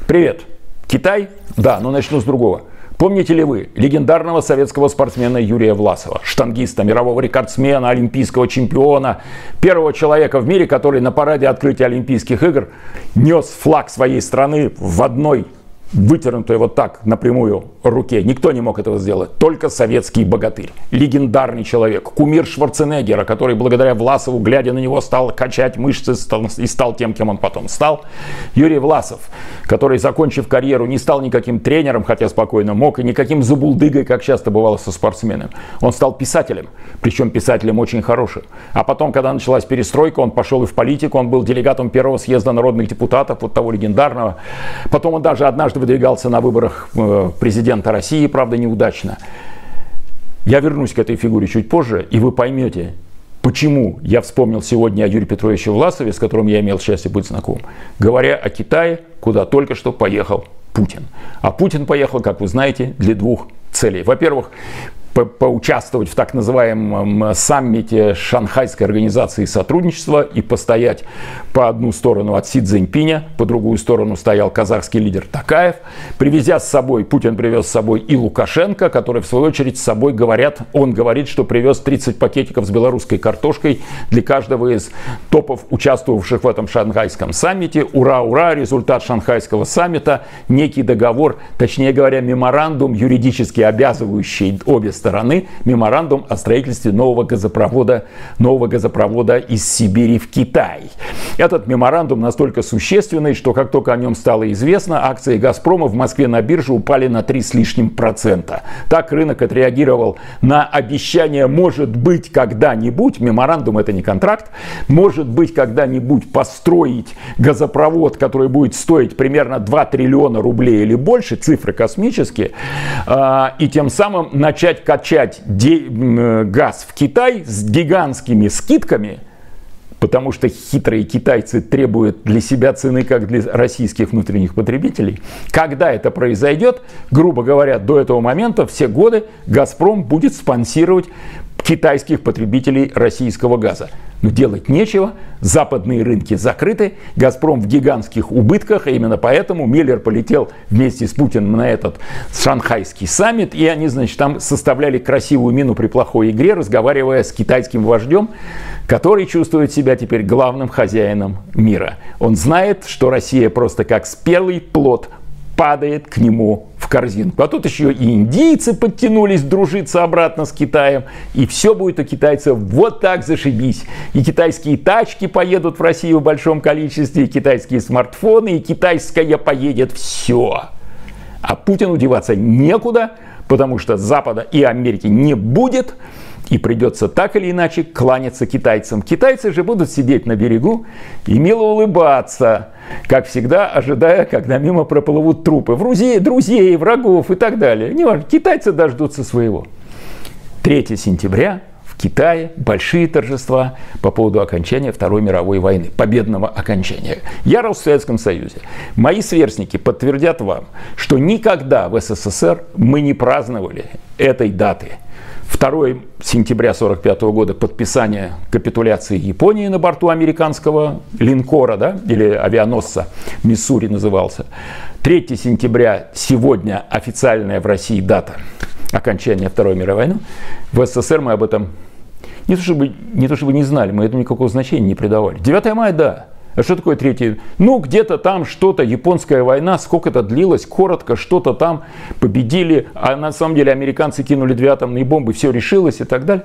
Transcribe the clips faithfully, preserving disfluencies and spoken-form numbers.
Привет. Китай? Да, но начну с другого. Помните ли вы легендарного советского спортсмена Юрия Власова, штангиста, мирового рекордсмена, олимпийского чемпиона, первого человека в мире, который на параде открытия Олимпийских игр нес флаг своей страны в одной вытянутой вот так напрямую руке? Никто не мог этого сделать, только советский богатырь, легендарный человек, кумир Шварценеггера, который благодаря Власову, глядя на него, стал качать мышцы и стал тем, кем он потом стал. Юрий Власов, который, закончив карьеру, не стал никаким тренером, хотя спокойно мог, и никаким забулдыгой, как часто бывало со спортсменами. Он стал писателем, причем писателем очень хорошим. А потом, когда началась перестройка, он пошел и в политику, он был делегатом первого съезда народных депутатов, вот того легендарного. Потом он даже однажды выдвигался на выборах президента России, правда неудачно. Я вернусь к этой фигуре чуть позже, и вы поймете, почему я вспомнил сегодня о Юрии Петровиче Власове, с которым я имел счастье быть знаком, говоря о Китае, куда только что поехал Путин. А Путин поехал, как вы знаете, для двух целей. Во-первых, по поучаствовать в так называемом саммите Шанхайской организации сотрудничества и постоять по одну сторону от Си Цзиньпиня, по другую сторону стоял казахский лидер Токаев. Привезя с собой, Путин привез с собой и Лукашенко, который в свою очередь с собой говорят, он говорит, что привез тридцать пакетиков с белорусской картошкой для каждого из топов, участвовавших в этом шанхайском саммите. Ура, ура, результат шанхайского саммита, некий договор, точнее говоря, меморандум, юридически обязывающий обе стороны, меморандум о строительстве нового газопровода, нового газопровода из Сибири в Китай. Этот меморандум настолько существенный, что как только о нем стало известно, акции «Газпрома» в Москве на бирже упали на три с лишним процента. Так рынок отреагировал на обещание «может быть когда-нибудь», меморандум это не контракт, «может быть когда-нибудь построить газопровод, который будет стоить примерно два триллиона рублей или больше», цифры космические, и тем самым начать качать газ в Китай с гигантскими скидками, потому что хитрые китайцы требуют для себя цены, как для российских внутренних потребителей. Когда это произойдет, грубо говоря, до этого момента все годы «Газпром» будет спонсировать китайских потребителей российского газа. Но делать нечего, западные рынки закрыты, «Газпром» в гигантских убытках, и именно поэтому Миллер полетел вместе с Путиным на этот шанхайский саммит, и они, значит, там составляли красивую мину при плохой игре, разговаривая с китайским вождем, который чувствует себя теперь главным хозяином мира. Он знает, что Россия просто как спелый плод падает к нему в корзинку. А тут еще и индийцы подтянулись дружиться обратно с Китаем. И все будет у китайцев вот так зашибись. И китайские тачки поедут в Россию в большом количестве, и китайские смартфоны, и китайское поедет все. А Путину деваться некуда, потому что Запада и Америки не будет. И придется так или иначе кланяться китайцам. Китайцы же будут сидеть на берегу и мило улыбаться, как всегда, ожидая, когда мимо проплывут трупы друзей, друзей, врагов и так далее. Не важно, китайцы дождутся своего. третьего сентября в Китае большие торжества по поводу окончания Второй мировой войны, победного окончания. Я рос в Советском Союзе. Мои сверстники подтвердят вам, что никогда в СССР мы не праздновали этой даты. второго сентября сорок пятого года подписание капитуляции Японии на борту американского линкора, да, или авианосца, Миссури назывался. третьего сентября сегодня официальная в России дата окончания Второй мировой войны. В СССР мы об этом не то чтобы не, то чтобы не знали, мы этому никакого значения не придавали. девятого мая, да. А что такое третье? Ну, где-то там что-то, японская война, сколько-то длилась, коротко, что-то там победили, а на самом деле американцы кинули две атомные бомбы, все решилось и так далее.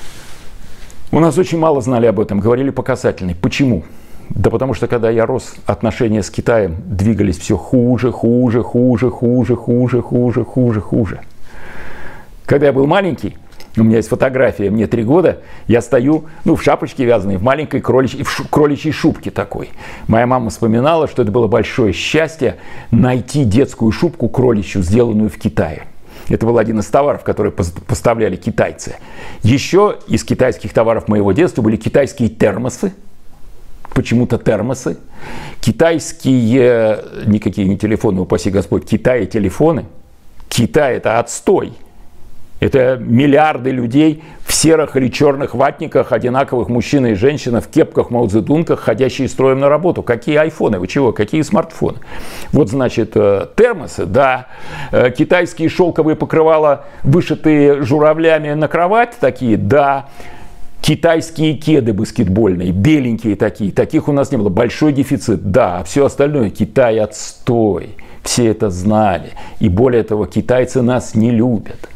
У нас очень мало знали об этом, говорили по касательной. Почему? Да потому что, когда я рос, отношения с Китаем двигались все хуже, хуже, хуже, хуже, хуже, хуже, хуже, хуже. Когда я был маленький, у меня есть фотография, мне три года, я стою, ну, в шапочке вязаной, в маленькой кроличьей, в шу, кроличьей шубке такой. Моя мама вспоминала, что это было большое счастье найти детскую шубку кроличью, сделанную в Китае. Это был один из товаров, которые поставляли китайцы. Еще из китайских товаров моего детства были китайские термосы, почему-то термосы, китайские, никакие не телефоны, упаси Господь, Китай телефоны. Китай это отстой. Это миллиарды людей в серых или черных ватниках, одинаковых мужчины и женщины, в кепках, маудзедунках, ходящие строем на работу. Какие айфоны? Вы чего? Какие смартфоны? Вот, значит, термосы, да. Китайские шелковые покрывала, вышитые журавлями на кровать такие, да. Китайские кеды баскетбольные, беленькие такие, таких у нас не было. Большой дефицит, да. А все остальное Китай отстой. Все это знали. И более того, китайцы нас не любят.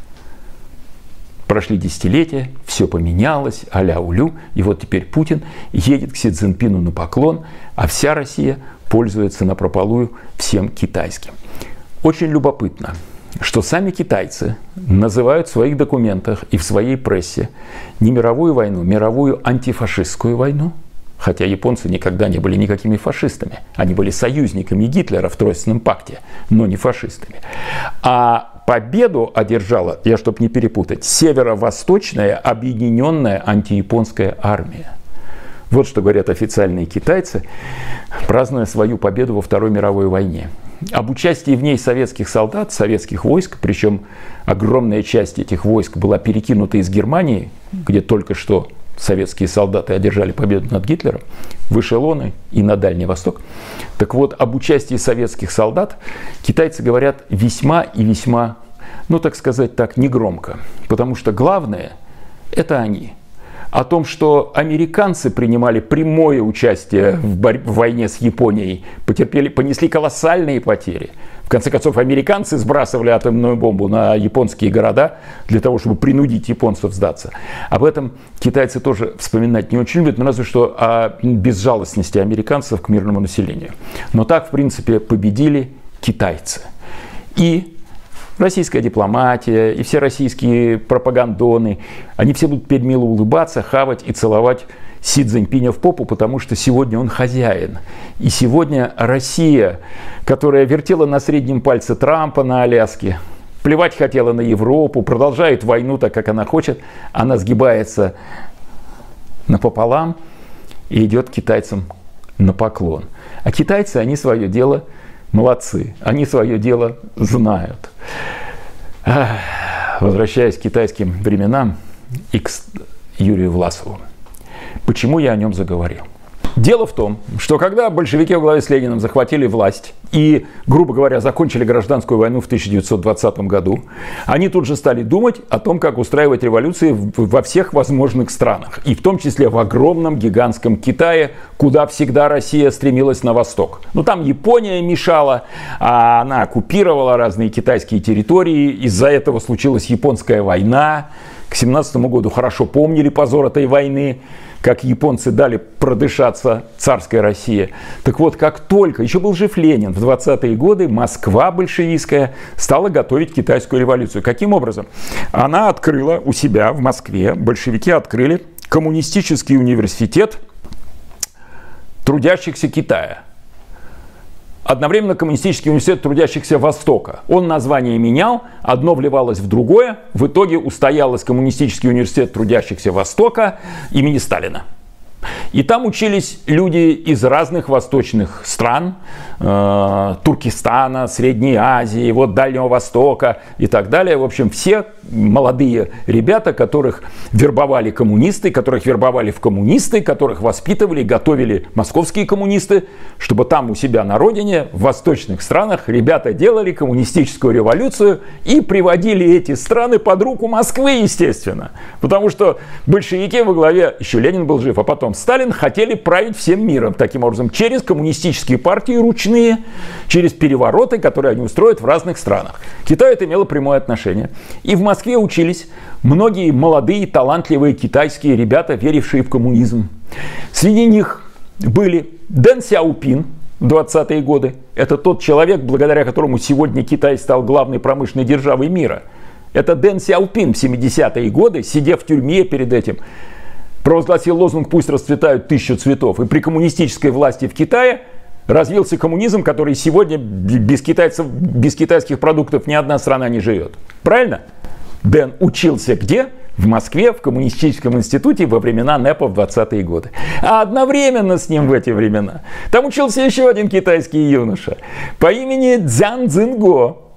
Прошли десятилетия, все поменялось, аля-улю. И вот теперь Путин едет к Си Цзиньпину на поклон, а вся Россия пользуется напропалую всем китайским. Очень любопытно, что сами китайцы называют в своих документах и в своей прессе не мировую войну, мировую антифашистскую войну. Хотя японцы никогда не были никакими фашистами. Они были союзниками Гитлера в Тройственном пакте, но не фашистами. А победу одержала, я чтобы не перепутать, северо-восточная объединенная антияпонская армия. Вот что говорят официальные китайцы, празднуя свою победу во Второй мировой войне. Об участии в ней советских солдат, советских войск, причем огромная часть этих войск была перекинута из Германии, где только что советские солдаты одержали победу над Гитлером, в эшелоны и на Дальний Восток. Так вот, об участии советских солдат китайцы говорят весьма и весьма, ну так сказать так, негромко. Потому что главное – это они. О том, что американцы принимали прямое участие в, борь- в войне с Японией, потерпели, понесли колоссальные потери. В конце концов, американцы сбрасывали атомную бомбу на японские города для того, чтобы принудить японцев сдаться. Об этом китайцы тоже вспоминать не очень любят, но разве что о безжалостности американцев к мирному населению. Но так, в принципе, победили китайцы. И российская дипломатия, и все российские пропагандоны, они все будут теперь мило улыбаться, хавать и целовать Си Цзиньпиня в попу, потому что сегодня он хозяин. И сегодня Россия, которая вертела на среднем пальце Трампа на Аляске, плевать хотела на Европу, продолжает войну так, как она хочет, она сгибается напополам и идет к китайцам на поклон. А китайцы, они свое дело молодцы, они свое дело знают. Возвращаясь к китайским временам и к Юрию Власову. Почему я о нем заговорил? Дело в том, что когда большевики во главе с Лениным захватили власть и, грубо говоря, закончили гражданскую войну в тысяча девятьсот двадцатом году, они тут же стали думать о том, как устраивать революции во всех возможных странах. И в том числе в огромном гигантском Китае, куда всегда Россия стремилась на восток. Ну там Япония мешала, а она оккупировала разные китайские территории. Из-за этого случилась японская война. К семнадцатому году хорошо помнили позор этой войны, как японцы дали продышаться царской России. Так вот, как только, еще был жив Ленин, в двадцатые годы Москва большевистская стала готовить китайскую революцию. Каким образом? Она открыла у себя в Москве, большевики открыли коммунистический университет трудящихся Китая. Одновременно коммунистический университет трудящихся Востока. Он название менял, одно вливалось в другое. В итоге устоялось коммунистический университет трудящихся Востока имени Сталина. И там учились люди из разных восточных стран, э, Туркестана, Средней Азии, вот Дальнего Востока и так далее. В общем, все молодые ребята, которых вербовали коммунисты, которых вербовали в коммунисты, которых воспитывали, готовили московские коммунисты, чтобы там у себя на родине, в восточных странах, ребята делали коммунистическую революцию и приводили эти страны под руку Москвы, естественно. Потому что большевики во главе, еще Ленин был жив, а потом Сталин, хотели править всем миром таким образом, через коммунистические партии ручные, через перевороты, которые они устроят в разных странах. Китай это имело прямое отношение. И в Москве учились многие молодые, талантливые китайские ребята, верившие в коммунизм. Среди них были Дэн Сяопин в двадцатые годы. Это тот человек, благодаря которому сегодня Китай стал главной промышленной державой мира. Это Дэн Сяопин в семидесятые годы, сидя в тюрьме перед этим, провозгласил лозунг «Пусть расцветают тысячу цветов». И при коммунистической власти в Китае развился коммунизм, который сегодня без китайцев, без китайских продуктов ни одна страна не живет. Правильно? Дэн учился где? В Москве, в коммунистическом институте во времена НЭПа в двадцатые годы. А одновременно с ним в эти времена там учился еще один китайский юноша по имени Цзян Цзинго.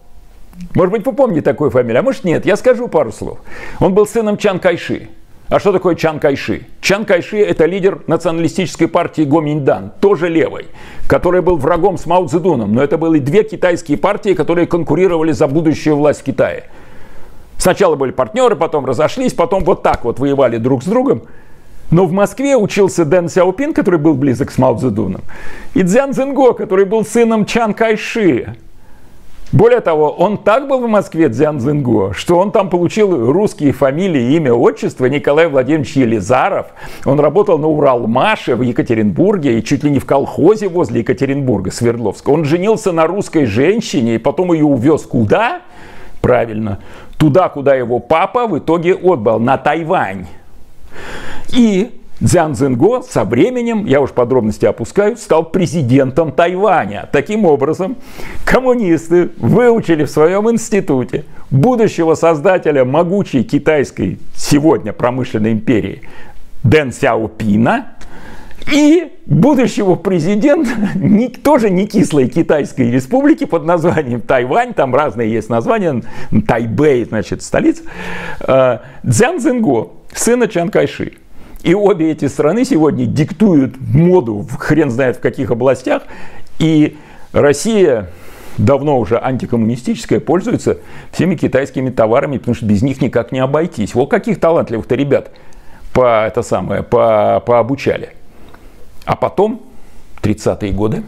Может быть, вы помните такую фамилию, а может нет, я скажу пару слов. Он был сыном Чан Кайши. А что такое Чан Кайши? Чан Кайши – это лидер националистической партии Гоминьдан, тоже левой, который был врагом с Мао Цзэдуном. Но это были две китайские партии, которые конкурировали за будущую власть в Китае. Сначала были партнеры, потом разошлись, потом вот так вот воевали друг с другом. Но в Москве учился Дэн Сяопин, который был близок с Мао Цзэдуном, и Цзян Цзинго, который был сыном Чан Кайши. Более того, он так был в Москве, Цзян Цзинго, что он там получил русские фамилии, имя, отчество. Николай Владимирович Елизаров. Он работал на Уралмаше в Екатеринбурге и чуть ли не в колхозе возле Екатеринбурга, Свердловска. Он женился на русской женщине и потом ее увез куда? Правильно, туда, куда его папа в итоге отбыл, на Тайвань. И Цзян Цзинго со временем, я уж подробности опускаю, стал президентом Тайваня. Таким образом, коммунисты выучили в своем институте будущего создателя могучей китайской сегодня промышленной империи Дэн Сяопина и будущего президента не, тоже не кислой китайской республики под названием Тайвань, там разные есть названия, Тайбэй, значит, столица, Цзян Цзинго, сына Чан Кайши. И обе эти страны сегодня диктуют моду в хрен знает в каких областях. И Россия, давно уже антикоммунистическая, пользуется всеми китайскими товарами, потому что без них никак не обойтись. Вот каких талантливых-то ребят по, это самое, по, пообучали. А потом, тридцатые годы,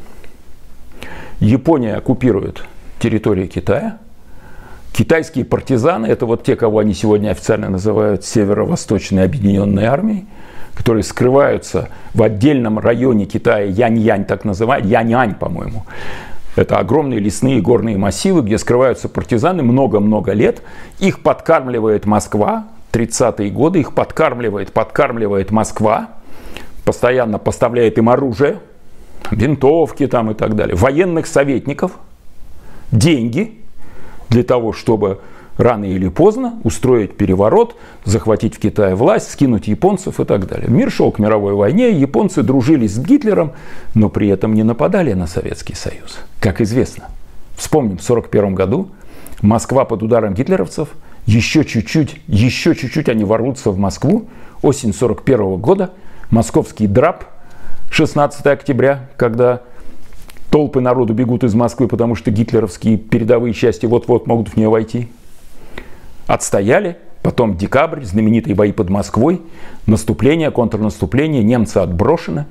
Япония оккупирует территорию Китая. Китайские партизаны, это вот те, кого они сегодня официально называют Северо-Восточной объединенной армией, которые скрываются в отдельном районе Китая, Янь-Янь так называют, Янь-Янь, по-моему. Это огромные лесные горные массивы, где скрываются партизаны много-много лет. Их подкармливает Москва, тридцатые годы, их подкармливает, подкармливает Москва, постоянно поставляет им оружие, винтовки там и так далее, военных советников, деньги, для того, чтобы рано или поздно устроить переворот, захватить в Китае власть, скинуть японцев и так далее. Мир шел к мировой войне, японцы дружили с Гитлером, но при этом не нападали на Советский Союз. Как известно, вспомним, в сорок первом году Москва под ударом гитлеровцев, еще чуть-чуть, еще чуть-чуть они ворвутся в Москву, осень сорок первого года, московский драп, шестнадцатого октября, когда толпы народу бегут из Москвы, потому что гитлеровские передовые части вот-вот могут в нее войти. Отстояли, потом декабрь, знаменитые бои под Москвой, наступление, контрнаступление, немцы отброшены,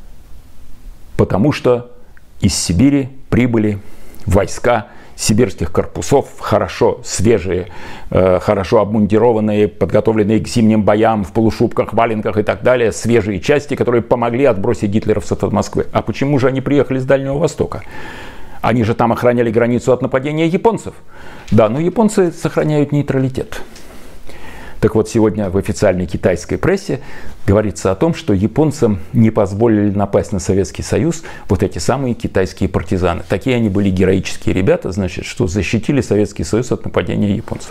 потому что из Сибири прибыли войска сибирских корпусов, хорошо свежие, э, хорошо обмундированные, подготовленные к зимним боям в полушубках, валенках и так далее, свежие части, которые помогли отбросить гитлеровцев от Москвы. А почему же они приехали с Дальнего Востока? Они же там охраняли границу от нападения японцев. Да, но японцы сохраняют нейтралитет. Так вот, сегодня в официальной китайской прессе говорится о том, что японцам не позволили напасть на Советский Союз вот эти самые китайские партизаны. Такие они были героические ребята, значит, что защитили Советский Союз от нападения японцев.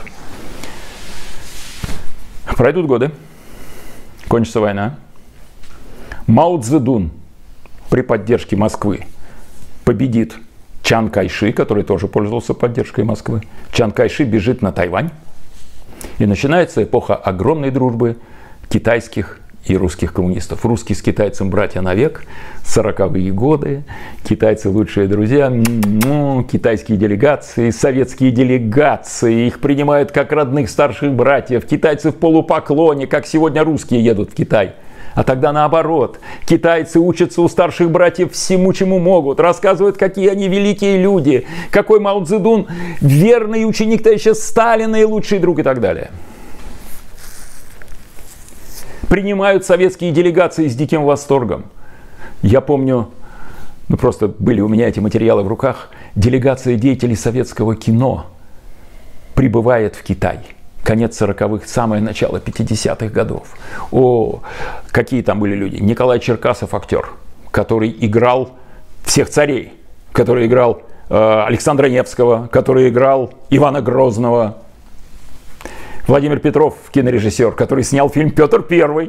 Пройдут годы, кончится война. Мао Цзэдун при поддержке Москвы победит Чан Кайши, который тоже пользовался поддержкой Москвы. Чан Кайши бежит на Тайвань. И начинается эпоха огромной дружбы китайских и русских коммунистов. Русские с китайцем братья навек, сороковые годы, китайцы лучшие друзья, ну, китайские делегации, советские делегации, их принимают как родных старших братьев, китайцы в полупоклоне, как сегодня русские едут в Китай. А тогда наоборот, китайцы учатся у старших братьев всему, чему могут, рассказывают, какие они великие люди, какой Мао Цзэдун верный ученик товарища Сталина и лучший друг и так далее. Принимают советские делегации с диким восторгом. Я помню, ну просто были у меня эти материалы в руках, делегация деятелей советского кино прибывает в Китай. Конец сороковых, самое начало пятидесятых годов. О, какие там были люди. Николай Черкасов, актер, который играл всех царей, который играл э, Александра Невского, который играл Ивана Грозного. Владимир Петров, кинорежиссер, который снял фильм «Петр Первый».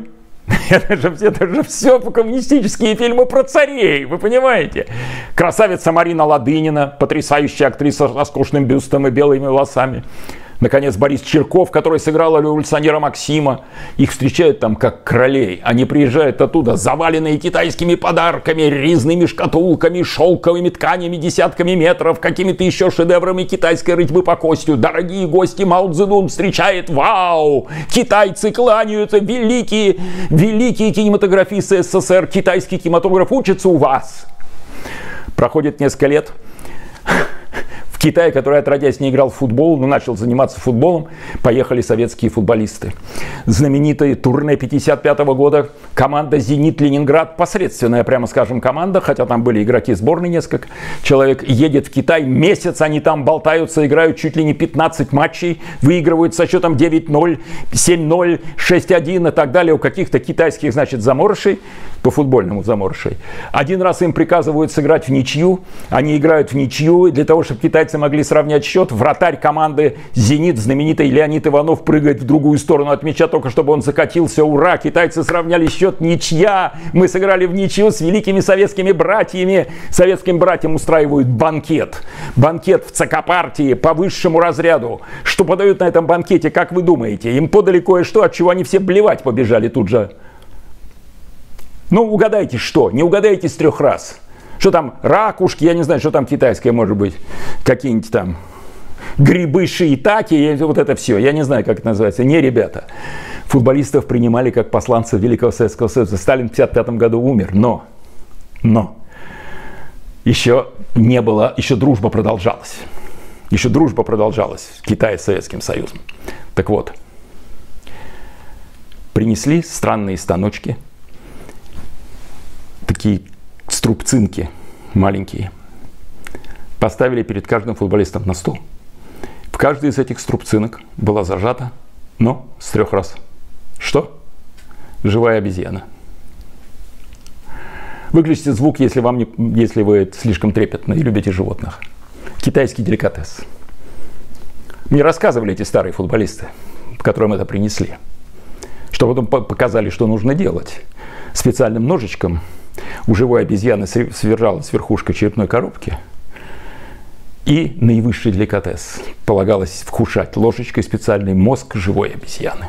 Это же, это же все коммунистические фильмы про царей, вы понимаете? Красавица Марина Ладынина, потрясающая актриса с роскошным бюстом и белыми волосами. Наконец, Борис Чирков, который сыграл революционера Максима. Их встречают там как королей. Они приезжают оттуда, заваленные китайскими подарками, резными шкатулками, шелковыми тканями, десятками метров, какими-то еще шедеврами китайской рытьбы по костью. Дорогие гости, Мао Цзэдун встречает. Вау! Китайцы кланяются. Великие, великие кинематографисты СССР. Китайский кинематограф учится у вас. Проходит несколько лет. В Китае, который отродясь не играл в футбол, но начал заниматься футболом, поехали советские футболисты. Знаменитое турне пятьдесят пятого года, команда «Зенит Ленинград», посредственная, прямо скажем, команда, хотя там были игроки сборной несколько человек, едет в Китай, месяц они там болтаются, играют чуть ли не пятнадцать матчей, выигрывают со счетом девять ноль, семь ноль, шесть один и так далее у каких-то китайских, значит, заморышей, по футбольному заморышей. Один раз им приказывают сыграть в ничью, они играют в ничью, для того, чтобы китайцы могли сравнять счет, вратарь команды «Зенит», знаменитый Леонид Иванов, прыгает в другую сторону от мяча, только чтобы он закатился. Ура! Китайцы сравняли счет, ничья! Мы сыграли в ничью с великими советскими братьями. Советским братьям устраивают банкет. Банкет в ЦК партии по высшему разряду. Что подают на этом банкете, как вы думаете? Им подали кое-что, от чего они все блевать побежали тут же. Ну, угадайте что? Не угадаете с трех раз. Что там, ракушки, я не знаю, что там китайское может быть. Какие-нибудь там грибы, шиитаки, вот это все. Я не знаю, как это называется. Не, ребята. Футболистов принимали как посланцев Великого Советского Союза. Сталин в пятьдесят пятом году умер, но, но, еще не было, еще дружба продолжалась. Еще дружба продолжалась Китая с Советским Союзом. Так вот, принесли странные станочки, такие струбцинки маленькие, поставили перед каждым футболистом на стол. В каждой из этих струбцинок была зажата, но с трех раз. Что? Живая обезьяна. Выключите звук, если, вам не, если вы слишком трепетны и любите животных. Китайский деликатес. Мне рассказывали эти старые футболисты, которым это принесли. Что потом показали, что нужно делать. Специальным ножичком у живой обезьяны свержалась верхушка черепной коробки. И наивысший деликатес полагалось вкушать ложечкой специальный мозг живой обезьяны.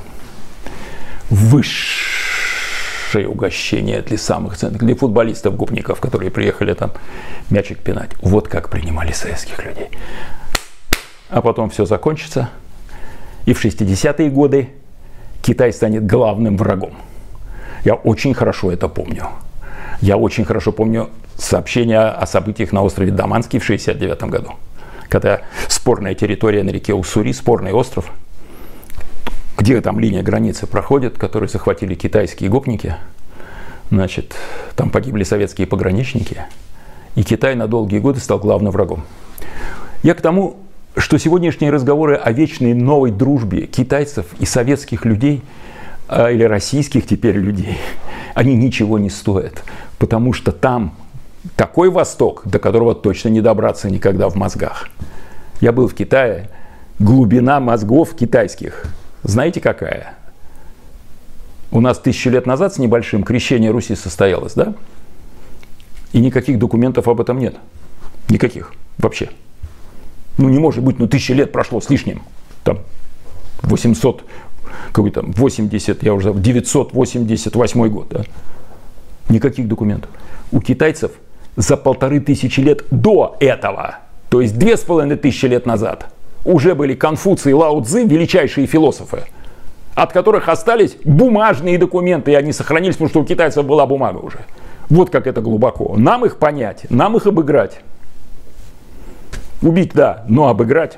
Высшее угощение для самых ценных, для футболистов-гопников, которые приехали там мячик пинать. Вот как принимали советских людей. А потом все закончится. И в шестидесятые годы Китай станет главным врагом. Я очень хорошо это помню. Я очень хорошо помню сообщения о событиях на острове Даманский в шестьдесят девятом году. Когда спорная территория на реке Уссури, спорный остров, где там линия границы проходит, которую захватили китайские гопники. Значит, там погибли советские пограничники. И Китай на долгие годы стал главным врагом. Я к тому, что сегодняшние разговоры о вечной новой дружбе китайцев и советских людей, или российских теперь людей, они ничего не стоят. Потому что там такой Восток, до которого точно не добраться никогда в мозгах. Я был в Китае, глубина мозгов китайских, знаете какая? У нас тысячу лет назад с небольшим крещение Руси состоялось, да? И никаких документов об этом нет. Никаких вообще. Ну не может быть, ну тысяча лет прошло с лишним. Там восемьсот, какой там, восемьдесят, я уже девятьсот восемьдесят восьмой год, да? Никаких документов. У китайцев за полторы тысячи лет до этого, то есть две с половиной тысячи лет назад, уже были Конфуций и Лао Цзы, величайшие философы, от которых остались бумажные документы, и они сохранились, потому что у китайцев была бумага уже. Вот как это глубоко. Нам их понять, нам их обыграть. Убить, да, но обыграть.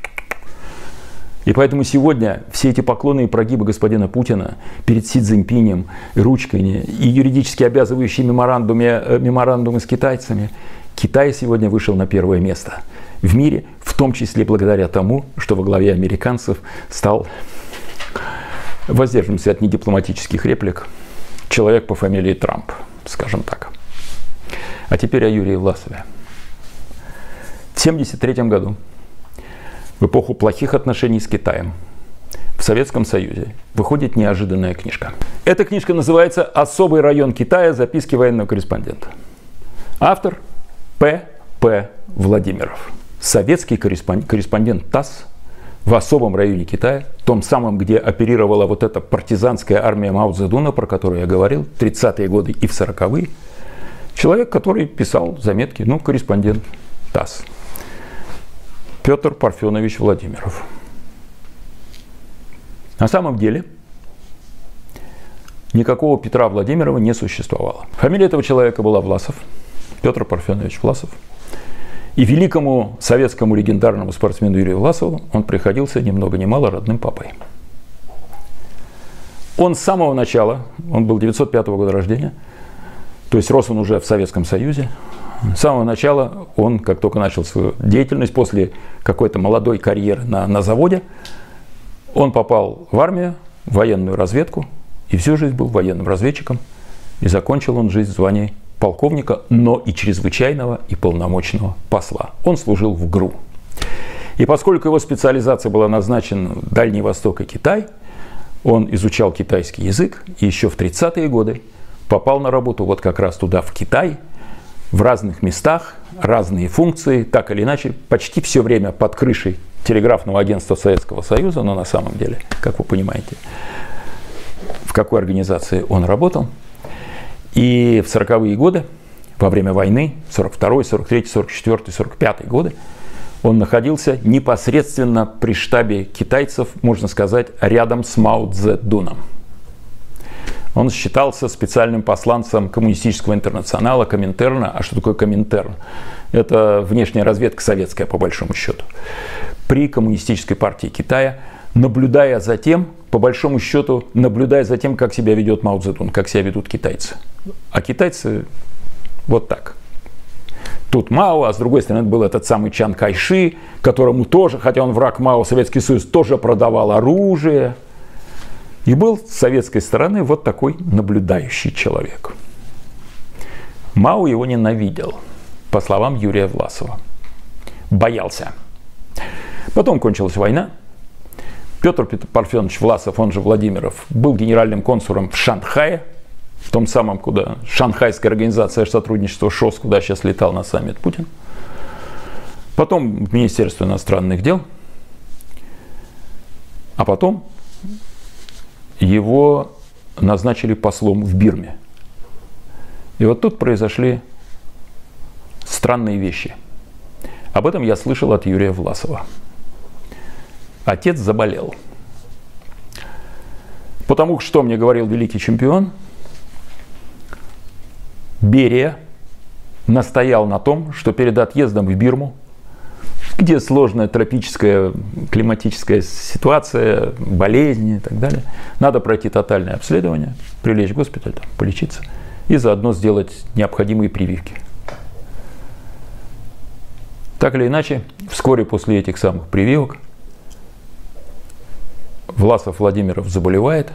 И поэтому сегодня все эти поклоны и прогибы господина Путина перед Си Цзиньпинем, ручками и юридически обязывающие меморандумы, меморандумы с китайцами, Китай сегодня вышел на первое место в мире, в том числе благодаря тому, что во главе американцев стал, воздержимся от недипломатических реплик, человек по фамилии Трамп, скажем так. А теперь о Юрии Власове. В тысяча девятьсот семьдесят третьем году, в эпоху плохих отношений с Китаем, в Советском Союзе выходит неожиданная книжка. Эта книжка называется «Особый район Китая. Записки военного корреспондента». Автор П П Владимиров. Советский корреспондент ТАСС в особом районе Китая, том самом, где оперировала вот эта партизанская армия Мао Цзэдуна, про которую я говорил, в тридцатые годы и в сороковые. Человек, который писал заметки, ну, корреспондент ТАСС. Петр Парфенович Владимиров. На самом деле никакого Петра Владимирова не существовало. Фамилия этого человека была Власов, Петр Парфенович Власов. И великому советскому легендарному спортсмену Юрию Власову он приходился ни много ни мало родным папой. Он с самого начала, он был девятьсот пятого года рождения, то есть рос он уже в Советском Союзе. С самого начала он, как только начал свою деятельность, после какой-то молодой карьеры на, на заводе, он попал в армию, в военную разведку, и всю жизнь был военным разведчиком. И закончил он жизнь в звании полковника, но и чрезвычайного и полномочного посла. Он служил в ГРУ. И поскольку его специализация была назначена Дальний Восток и Китай, он изучал китайский язык и еще в тридцатые годы попал на работу вот как раз туда, в Китай, в разных местах, разные функции, так или иначе, почти все время под крышей телеграфного агентства Советского Союза, но на самом деле, как вы понимаете, в какой организации он работал. И в сороковые годы, во время войны, сорок второй, сорок третий, сорок четвёртый, сорок пятый годы, он находился непосредственно при штабе китайцев, можно сказать, рядом с Мао Цзэдуном. Он считался специальным посланцем коммунистического интернационала, Коминтерна. А что такое Коминтерн? Это внешняя разведка советская, по большому счету. При коммунистической партии Китая, наблюдая за тем, по большому счету, наблюдая за тем, как себя ведет Мао Цзэдун, как себя ведут китайцы. А китайцы вот так. Тут Мао, а с другой стороны был этот самый Чан Кайши, которому тоже, хотя он враг Мао, Советский Союз тоже продавал оружие. И был с советской стороны вот такой наблюдающий человек. Мао его ненавидел, по словам Юрия Власова. Боялся. Потом кончилась война. Петр Парфенович Власов, он же Владимиров, был генеральным консулом в Шанхае, в том самом, куда Шанхайская организация сотрудничества ШОС, куда сейчас летал на саммит Путин. Потом в Министерство иностранных дел. А потом его назначили послом в Бирме. И вот тут произошли странные вещи. Об этом я слышал от Юрия Власова. Отец заболел. Потому что мне говорил великий чемпион, Берия настоял на том, что перед отъездом в Бирму, где сложная тропическая климатическая ситуация, болезни и так далее, надо пройти тотальное обследование, прилечь в госпиталь, там, полечиться и заодно сделать необходимые прививки. Так или иначе, вскоре после этих самых прививок Власов Владимиров заболевает,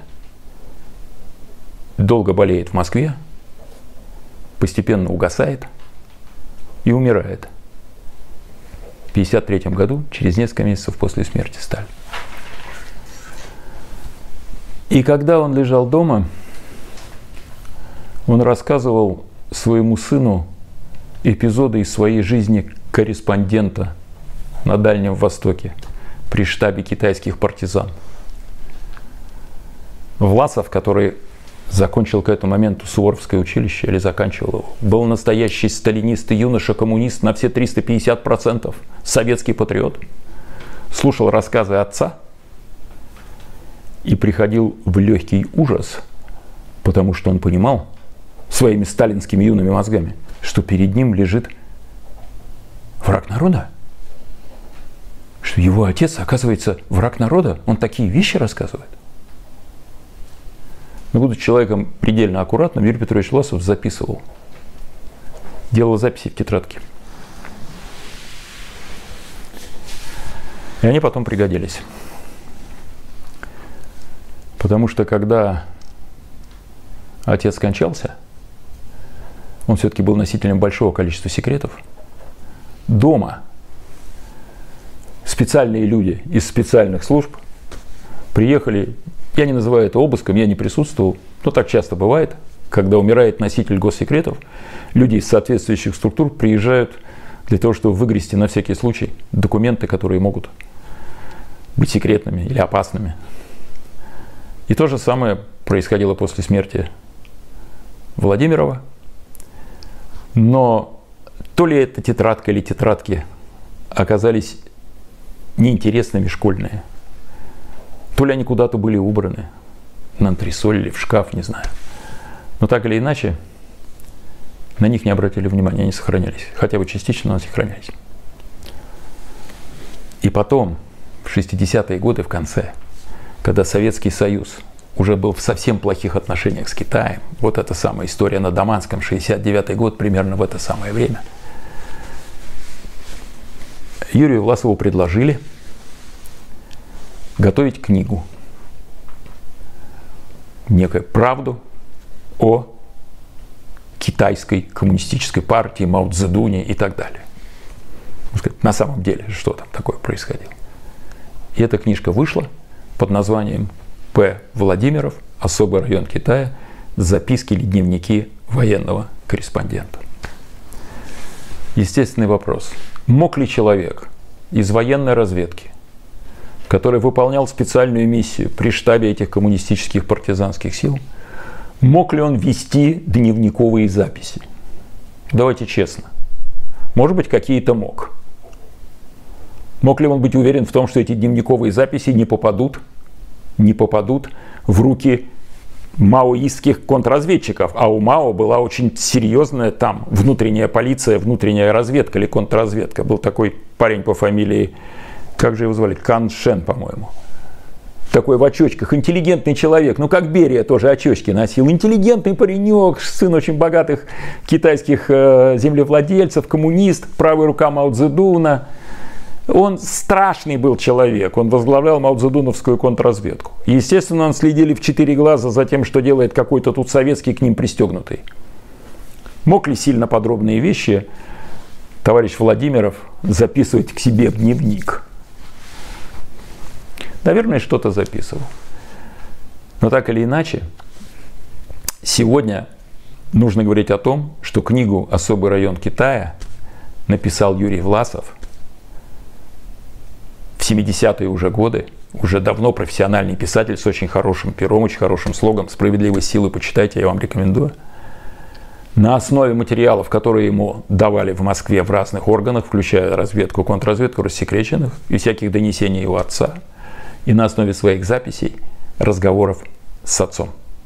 долго болеет в Москве, постепенно угасает и умирает. В пятьдесят третьем году, через несколько месяцев после смерти Сталина. И когда он лежал дома, он рассказывал своему сыну эпизоды из своей жизни корреспондента на Дальнем Востоке при штабе китайских партизан. Власов, который закончил к этому моменту Суворовское училище или заканчивал его, был настоящий сталинист и юноша-коммунист на все триста пятьдесят процентов, советский патриот, слушал рассказы отца и приходил в легкий ужас, потому что он понимал своими сталинскими юными мозгами, что перед ним лежит враг народа. Что его отец, оказывается, враг народа. Он такие вещи рассказывает. Но, будучи человеком предельно аккуратным, Юрий Петрович Власов записывал. Делал записи в тетрадке. И они потом пригодились. Потому что, когда отец скончался, он все-таки был носителем большого количества секретов. Дома специальные люди из специальных служб приехали, я не называю это обыском, я не присутствовал, но так часто бывает, когда умирает носитель госсекретов, люди из соответствующих структур приезжают для того, чтобы выгрести на всякий случай документы, которые могут быть секретными или опасными. И то же самое происходило после смерти Владимирова. Но то ли эта тетрадка или тетрадки оказались неинтересными школьные, то ли они куда-то были убраны на антресоль или в шкаф, не знаю. Но так или иначе, на них не обратили внимания, они сохранялись. Хотя бы частично, но сохранялись. И потом, в шестидесятые годы, в конце, когда Советский Союз уже был в совсем плохих отношениях с Китаем, вот эта самая история на Даманском, шестьдесят девятый год, примерно в это самое время, Юрию Власову предложили готовить книгу, некую правду о китайской коммунистической партии, Мао Цзэдуне и так далее. На самом деле, что там такое происходило. И эта книжка вышла под названием П. Владимиров «Особый район Китая. Записки или дневники военного корреспондента». Естественный вопрос. Мог ли человек из военной разведки, который выполнял специальную миссию при штабе этих коммунистических партизанских сил, мог ли он вести дневниковые записи? Давайте честно. Может быть, какие-то мог. Мог ли он быть уверен в том, что эти дневниковые записи не попадут, не попадут в руки маоистских контрразведчиков? А у Мао была очень серьезная там внутренняя полиция, внутренняя разведка или контрразведка. Был такой парень по фамилии, как же его звали, Кан Шен, по-моему. Такой в очочках, интеллигентный человек, ну как Берия тоже очочки носил, интеллигентный паренек, сын очень богатых китайских э, землевладельцев, коммунист, правая рука Мао Цзэдуна. Он страшный был человек, он возглавлял маоцзэдуновскую контрразведку. И, естественно, он следили в четыре глаза за тем, что делает какой-то тут советский к ним пристегнутый. Мог ли сильно подробные вещи товарищ Владимиров записывать к себе в дневник? Наверное, что-то записывал. Но так или иначе, сегодня нужно говорить о том, что книгу «Особый район Китая» написал Юрий Власов в семидесятые уже годы, уже давно профессиональный писатель с очень хорошим пером, очень хорошим слогом. «Справедливость силы» почитайте, я вам рекомендую. На основе материалов, которые ему давали в Москве в разных органах, включая разведку, контрразведку, рассекреченных и всяких донесений его отца, и на основе своих записей, разговоров с отцом.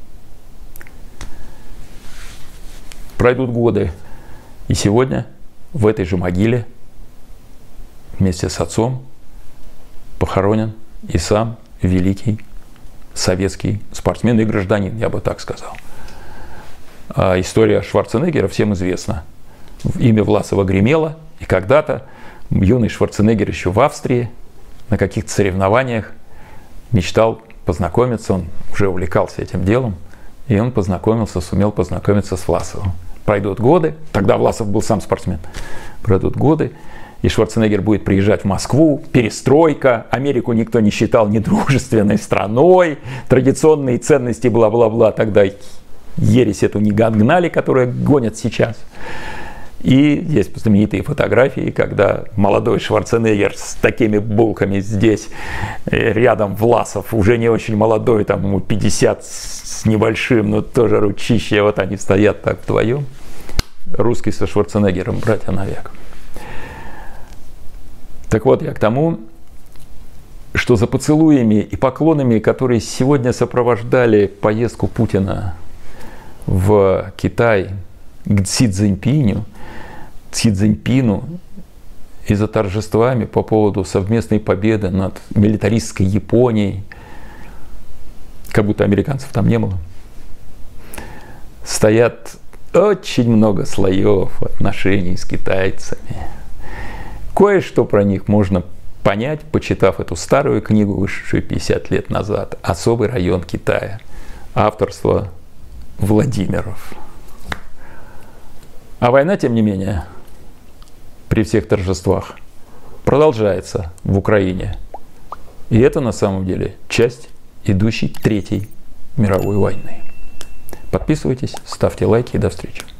Пройдут годы, и сегодня в этой же могиле вместе с отцом похоронен и сам великий советский спортсмен и гражданин, я бы так сказал. А история Шварценеггера всем известна. Имя Власова гремело, и когда-то юный Шварценеггер еще в Австрии на каких-то соревнованиях мечтал познакомиться, он уже увлекался этим делом, и он познакомился, сумел познакомиться с Власовым. Пройдут годы, тогда Власов был сам спортсмен, пройдут годы, и Шварценеггер будет приезжать в Москву, перестройка, Америку никто не считал недружественной страной, традиционные ценности, бла-бла-бла, тогда ересь эту не гнали, которую гонят сейчас. И есть знаменитые фотографии, когда молодой Шварценеггер с такими булками здесь, рядом Власов, уже не очень молодой, там ему пятьдесят с небольшим, но тоже ручище, вот они стоят так вдвоем. Русский со Шварценеггером, братья навек. Так вот, я к тому, что за поцелуями и поклонами, которые сегодня сопровождали поездку Путина в Китай к Си Цзиньпиню, Си Цзиньпину и за торжествами по поводу совместной победы над милитаристской Японией, как будто американцев там не было, стоят очень много слоев отношений с китайцами. Кое-что про них можно понять, почитав эту старую книгу, вышедшую пятьдесят лет назад, «Особый район Китая», авторство Владимиров. А война, тем не менее, при всех торжествах продолжается в Украине. И это на самом деле часть идущей Третьей мировой войны. Подписывайтесь, ставьте лайки и до встречи.